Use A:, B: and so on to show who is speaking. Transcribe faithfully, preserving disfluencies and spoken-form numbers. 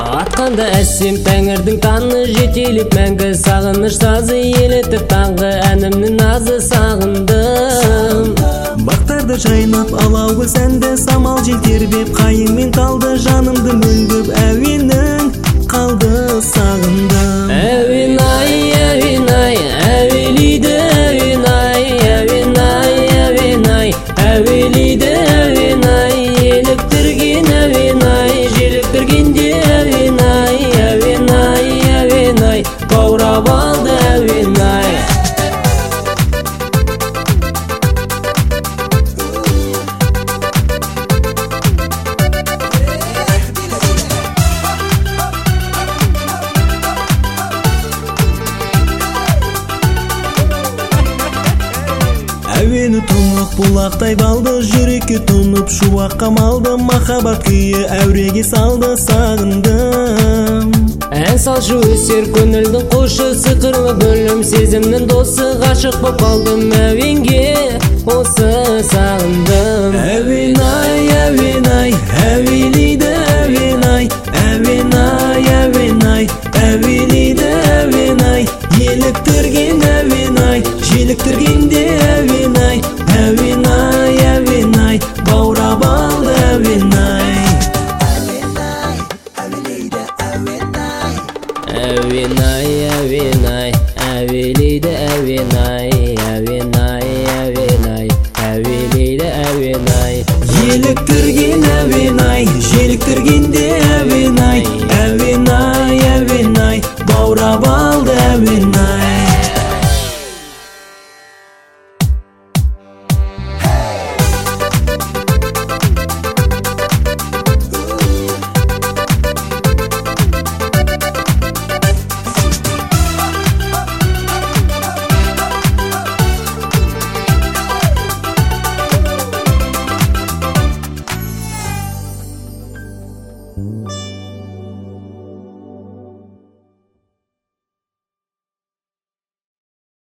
A: Атканда әсем тәңірдің таны жетелеп, мәңгі сағыныш сазы елетіп, таңғы әнімнің назы сағындым.
B: Бақтарды жайнап алауы сәнді, самал жел тербеп, қайыңмен талды жанымды мөлдіп, әуенің қалды сағындым.
A: Әуен-ай, әуен-ай, әуелейді әуен-ай, әуен-ай, әуен-ай, әуелейді әуен-ай, еліктірген әуен-ай, желіктіргенде әуен-ай, әуен-ай, әуен-ай, баурап алды әуен-ай.
B: Әуені тұнық бұлақтай балды, жүрекке тұнып шуаққа малды, махаббат күйі әуреге салды, сағындым.
A: Ән салшы өсер көңілдің қошы, сықырлы гүлім сезімнің досы, ғашық боп қалдым әуенге, осы сағындым.
B: Әуен-ай, әуен-ай, әуелейді әуен-ай, әуен-ай, әуен-ай, әуелейді әуен-ай, еліктірген әуен-ай, желіктіргенде әуен-ай, әуен-ай, әуен-ай, баурап алды әуен-ай.
A: Әуен-ай, әуен-ай, әуелейді әуен-ай, әуен-ай, әуен-ай, әуелейді әуен-ай,
B: Еліктірген әуен-ай, желіктіргенде әуен-ай, әуен-ай, әуен-ай, баурап алды әуен-ай.
C: Thank you.